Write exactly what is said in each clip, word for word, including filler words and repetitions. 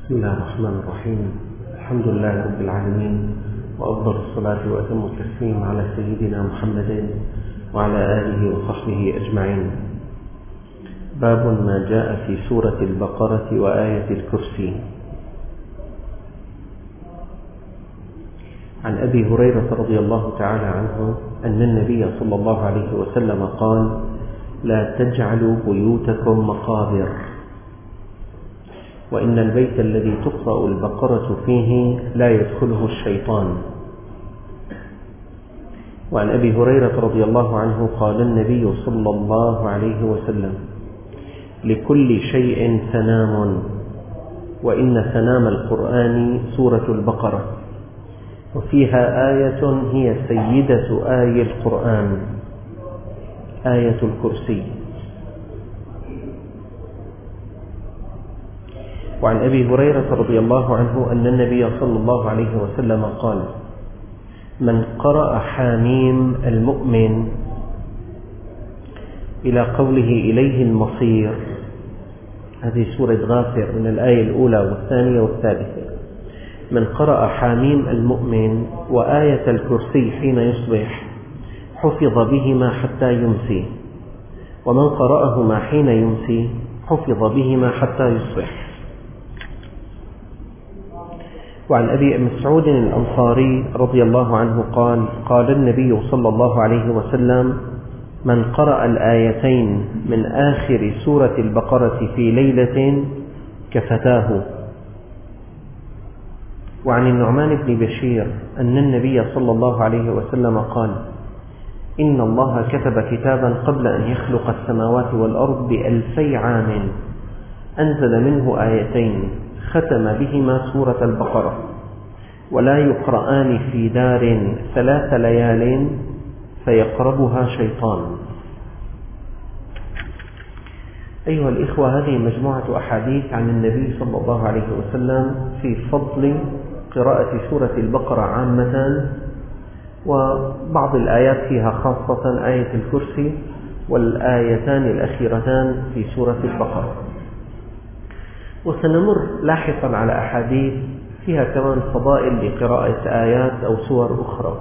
بسم الله الرحمن الرحيم. الحمد لله رب العالمين، وأفضل الصلاة وأتم التسليم على سيدنا محمد وعلى آله وصحبه أجمعين. باب ما جاء في سورة البقرة وآية الكرسي. عن أبي هريرة رضي الله تعالى عنه أن النبي صلى الله عليه وسلم قال: لا تجعلوا بيوتكم مقابر، وإن البيت الذي تقرأ البقرة فيه لا يدخله الشيطان. وعن أبي هريرة رضي الله عنه قال النبي صلى الله عليه وسلم: لكل شيء سنام، وإن سنام القرآن سورة البقرة، وفيها آية هي سيدة آي القرآن، آية الكرسي. وعن أبي هريرة رضي الله عنه أن النبي صلى الله عليه وسلم قال: من قرأ حاميم المؤمن إلى قوله إليه المصير، هذه سورة غافر من الآية الأولى والثانية والثالثة، من قرأ حاميم المؤمن وآية الكرسي حين يصبح حفظ بهما حتى يمسي، ومن قرأهما حين يمسي حفظ بهما حتى يصبح. وعن أبي مسعود الأنصاري رضي الله عنه قال: قال النبي صلى الله عليه وسلم: من قرأ الآيتين من آخر سورة البقرة في ليلة كفتاه. وعن النعمان بن بشير أن النبي صلى الله عليه وسلم قال: إن الله كتب كتابا قبل أن يخلق السماوات والأرض بألفي عام، أنزل منه آيتين ختم بهما سورة البقرة، ولا يقرآن في دار ثلاث ليال فيقربها شيطان. أيها الإخوة، هذه مجموعة أحاديث عن النبي صلى الله عليه وسلم في فضل قراءة سورة البقرة عامة، وبعض الآيات فيها خاصة آية الكرسي والآيتان الأخيرتان في سورة البقرة. وسنمر لاحقا على أحاديث فيها كمان فضائل لقراءة آيات أو سور أخرى،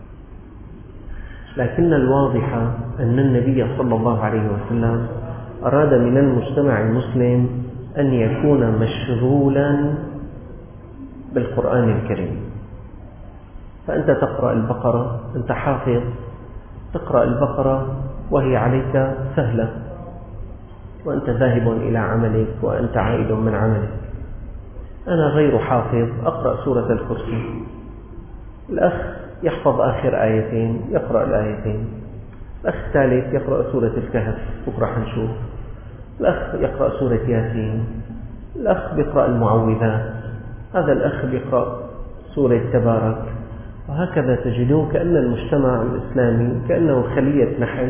لكن الواضح أن النبي صلى الله عليه وسلم أراد من المجتمع المسلم أن يكون مشغولا بالقرآن الكريم. فأنت تقرأ البقرة، أنت حافظ، تقرأ البقرة وهي عليك سهلة، وأنت ذاهب إلى عملك وأنت عائد من عملك. أنا غير حافظ، أقرأ سورة الكرسي. الأخ يحفظ آخر آيتين، يقرأ الآيتين. الأخ الثالث يقرأ سورة الكهف، بكرة حنشوف. الأخ يقرأ سورة ياسين. الأخ بيقرأ المعوذات. هذا الأخ بيقرأ سورة تبارك. وهكذا تجدون كأن المجتمع الإسلامي كأنه خلية نحل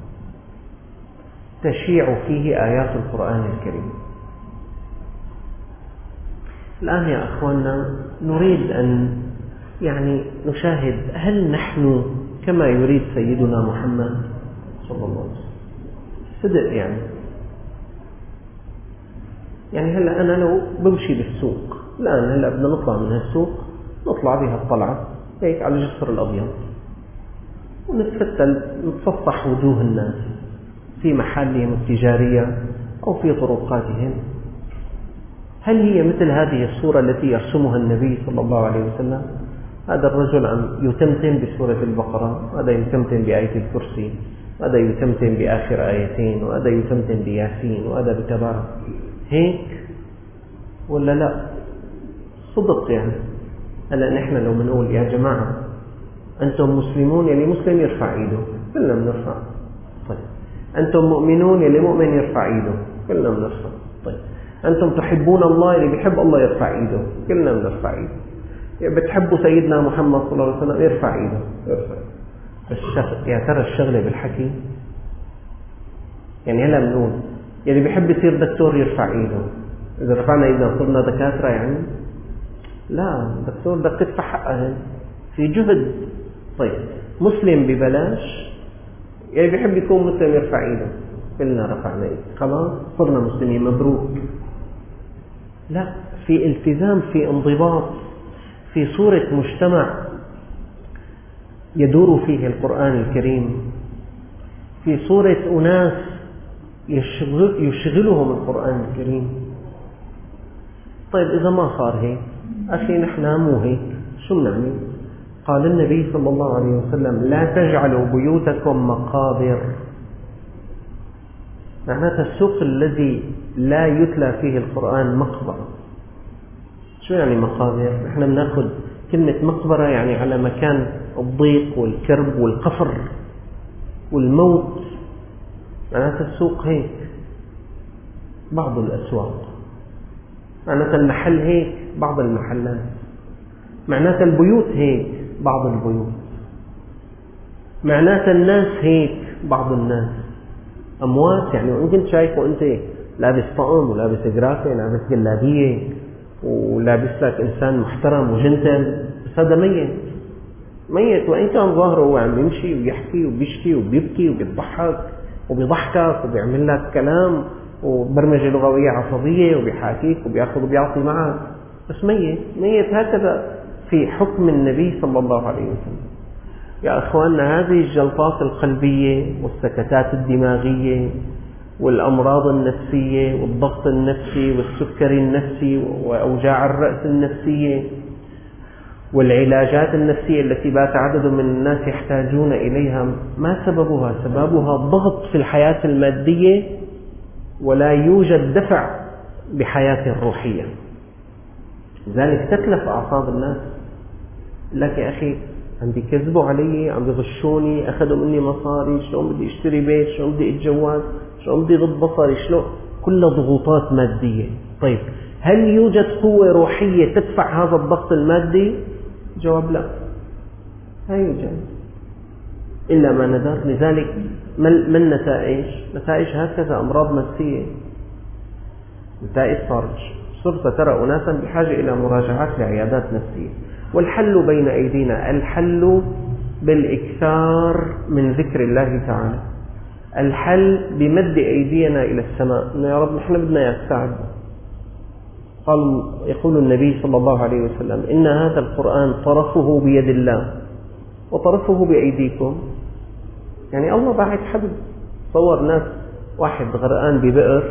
تشيع فيه آيات القرآن الكريم. الآن يا أخواننا نريد أن يعني نشاهد، هل نحن كما يريد سيدنا محمد صلى الله عليه وسلم؟ صدق يعني يعني هلأ أنا لو بمشي بالسوق الآن، هلأ بدنا نطلع من السوق، نطلع بها الطلعة هيك على الجسر الأبيض ونتفتل نتصفح وجوه الناس في محلهم التجارية أو في طرقاتهم. هل هي مثل هذه الصورة التي يرسمها النبي صلى الله عليه وسلم؟ هذا الرجل عم يتمتم بسورة البقرة، هذا يتمتم بآية الكرسي، هذا يتمتم بآخر آيتين، وهذا يتمتم بياسين، وهذا بتبارك. هيك ولا لا؟ صدق يعني. هلا نحن لو بنقول يا جماعة أنتم مسلمون، يلي مسلم يرفع إيده، كلنا بنرفع. طيب أنتم مؤمنون، يلي مؤمن يرفع إيده، كلنا بنرفع. طيب أنتم تحبون الله، يلي بيحب الله يرفع إيده، كلنا بنرفع إيده. بتحبوا سيدنا محمد صلى الله عليه وسلم، يرفع إيده، يرفع. الشغل يا ترى الشغلة بالحكي. يعني هلا بنقول يلي بيحب يصير دكتور يرفع إيده، إذا رفعنا إيدنا صرنا دكاترة يعني؟ لا، دكتور بدك تدفع حقها، في جهد. طيب مسلم ببلاش، يلي بيحب يكون مسلم يرفع إيده، كلنا رفعنا إيده، خلاص صرنا مسلمين، مبروك. لا، في التزام، في انضباط، في صورة مجتمع يدور فيه القرآن الكريم، في صورة أناس يشغل يشغلهم القرآن الكريم. طيب إذا ما صار هيك أخي، نحن مو هيك، شو بنعمل؟ قال النبي صلى الله عليه وسلم: لا تجعلوا بيوتكم مقابر. معناتها السوق الذي لا يتلى فيه القرآن مقبرة. شو يعني مقابر؟ نحن بناخذ كلمة مقبرة يعني على مكان الضيق والكرب والقفر والموت. معناتها السوق هيك، بعض الأسواق، معناتها المحل هيك، بعض المحلات، معناتها البيوت هيك، بعض البيوت، معناتها الناس هيك، بعض الناس. أموات يعني وإن كنت شايفه أنت لابس طقم ولابس جرافة ولابس جلابية ولابس لك إنسان محترم وجنتل، بس هذا ميت. ميت وإن كان ظاهره هو عم يمشي ويحكي وبيشكي وبيبكي وبيضحك وبيضحكك وبيعمل لك كلام وبرمجة لغوية عصبية وبيحاكيك وبياخذ وبيعطي معك، بس ميت. ميت هكذا في حكم النبي صلى الله عليه وسلم. يا أخواننا، هذه الجلطات القلبية والسكتات الدماغية والأمراض النفسية والضغط النفسي والسكري النفسي وأوجاع الرأس النفسية والعلاجات النفسية التي بات عدد من الناس يحتاجون إليها، ما سببها؟ سببها ضغط في الحياة المادية، ولا يوجد دفع بحياة الروحية. لذلك تتلف أعصاب الناس. لك يا أخي عم بيكذبوا علي، عم بيغشوني، أخذوا مني مصاري، شلون بدي اشتري بيت، شلون بدي اتجوز، شلون بدي ضد بصري، شلون، كلها ضغوطات مادية. طيب هل يوجد قوة روحية تدفع هذا الضغط المادي؟ جواب لا، لا يوجد إلا ما ندر. لذلك ما النتائج؟ نتائج هكذا، أمراض نفسية، نتائج صارج. صرت ترى أناسا بحاجة إلى مراجعات لعيادات نفسية. والحل بين أيدينا، الحل بالإكثار من ذكر الله تعالى، الحل بمد أيدينا إلى السماء، إنه يا رب نحن بدنا إياك تساعدنا. قال يقول النبي صلى الله عليه وسلم: إن هذا القرآن طرفه بيد الله وطرفه بأيديكم. يعني الله باعث حبل. صور ناس، واحد غرقان ببئر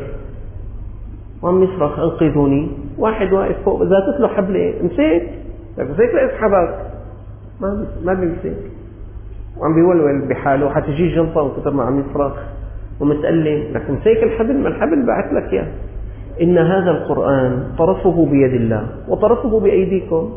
وعم يصرخ أنقذوني، واحد واقف فوق ذاتت له حبلة، امسك امسك لأسحبك، ما ما بيمسك، وعم بيولول بحاله حتجي جلطة وكتر ما عم يصرخ ومتألم، لكن امسك الحبل، ما الحبل باعث لك إياه. إن هذا القرآن طرفه بيد الله وطرفه بأيديكم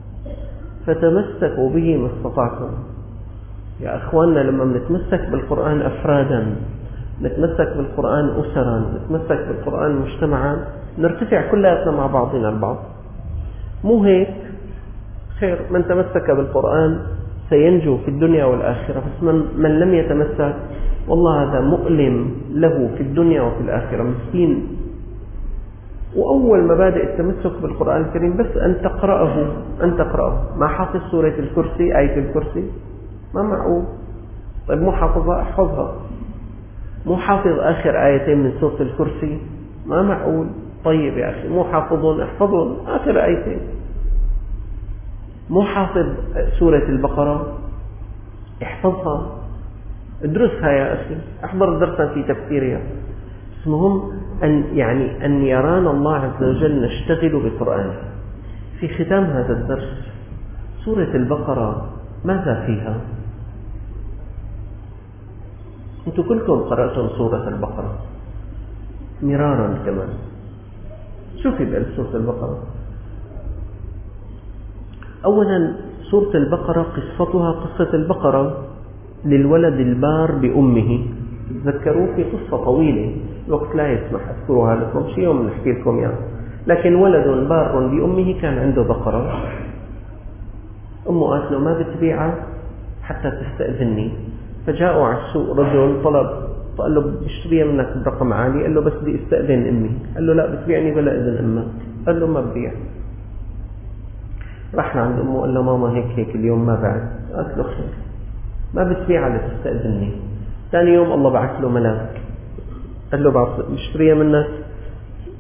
فتمسكوا به ما استطعتم. يا أخواننا، لما نتمسك بالقرآن أفرادا، نتمسك بالقرآن أسرا، نتمسك بالقرآن مجتمعا، نرتفع كلياتنا مع بعضنا البعض. مو هيك؟ خير، من تمسك بالقرآن سينجو في الدنيا والآخرة، بس من, من لم يتمسك والله هذا مؤلم له في الدنيا وفي الآخرة، مسكين. وأول مبادئ التمسك بالقرآن الكريم بس أن تقرأه، أن تقرأه. ما حافظ سورة الكرسي، آية الكرسي؟ ما معقول. طيب مو حافظها؟ احفظها. مو حافظ آخر آيتين من سورة الكرسي؟ ما معقول. طيب يا أخي، مو حافظون؟ احفظون آخر آيتين. مو حافظ سورة البقرة؟ احفظها، ادرسها يا أخي، احضر درسا في تفسيرها. المهم أن يعني أن يرانا الله عز وجل نشتغل بقرآنه. في ختام هذا الدرس، سورة البقرة ماذا فيها؟ أنتم كلكم قرأتم سورة البقرة مرارا كمان. شو في بقى سورة البقرة؟ أولا سورة البقرة قصتها قصة البقرة للولد البار بأمه. تذكروا في قصة طويلة، الوقت لا يسمح أذكرها لكم، شيء يوم نحكي لكم يعني. لكن ولد بار بأمه كان عنده بقرة، أمه قالت له: ما بتبيعها حتى تستأذني. فجاءوا على السوق رجل طلب، فقال له: بشتريها منك برقم عالي. قال له: بس بدي استأذن أمي. قال له: لا، بتبيعني بلا إذن أمك. قال له: ما ببيع. راح عند أمه قال له: ماما هيك هيك اليوم ما بعد. قالت له: خير، ما بتبيعها لتستأذني. ثاني يوم الله بعث له ملاك، قال له: بشتريها منك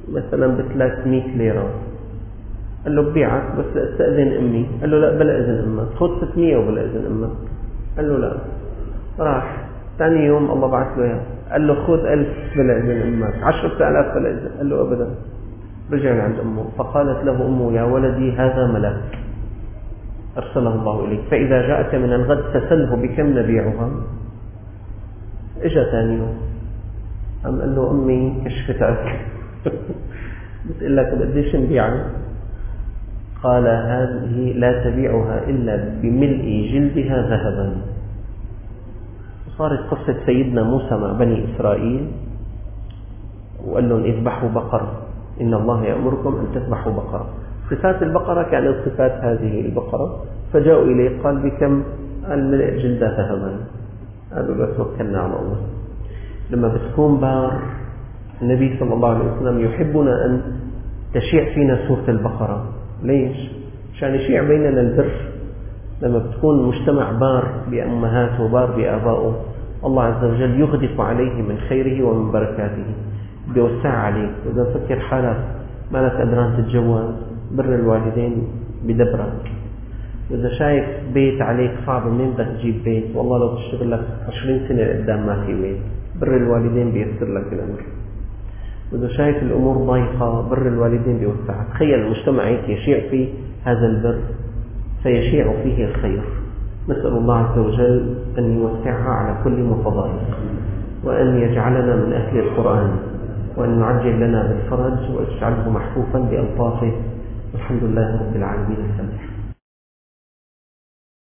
مثلا بثلاثمائة ليرة، قال له ببيعك بس استأذن أمي. قال له لا بلا إذن أمك، خذ ستمائة وبلا إذن أمك. قال له لا. راح ثاني يوم الله بعث له إياه، قال له خذ ألف بلا إذن أمك، عشرة آلاف بلا إذن. قال له أبدا. رجع لعند أمه فقالت له أمه يا ولدي هذا ملاك أرسله الله إليك، فإذا جاءك من الغد فسله بكم نبيعها. إجا ثاني يوم قام قال له أمي كشفتك بتقول لك بديش نبيعها. قال هذه لا تبيعها إلا بملء جلدها ذهبا. صارت قصة سيدنا موسى مع بني إسرائيل وقال لهم اذبحوا بقرة، إن الله يأمركم أن تذبحوا بقرة. صفات البقرة كانت صفات هذه البقرة، فجاءوا إليه قال بكم؟ قال ملء جلدها ذهبا. قالوا له توكلنا على الله. لما بتكون بار، النبي صلى الله عليه وسلم يحبنا أن تشيع فينا سورة البقرة. ليش؟ عشان يشيع بيننا البر. لما بتكون مجتمع بار بأمهاته وبار بآبائه، الله عز وجل يغدق عليه من خيره ومن بركاته، بيوسع عليك. وإذا نفكر حالك ما لك قدران تتجوز، بر الوالدين بدبرك. وإذا شايف بيت عليك صعب، منين بدك تجيب بيت؟ والله لو تشتغل لك عشرين سنة قدام ما في بيت، بر الوالدين بيسر لك الأمر. وإذا شايف الأمور ضيقة، بر الوالدين بيوسعها. تخيل المجتمع هيك يشيع فيه هذا البر فيشيع فيه الخير. نسأل الله عز وجل أن يوسعها على كل متضايق، وأن يجعلنا من أهل القرآن، وأن يعجل لنا بالفرج، ويجعله محفوفا بألطافه. الحمد لله رب العالمين. الفاتحة.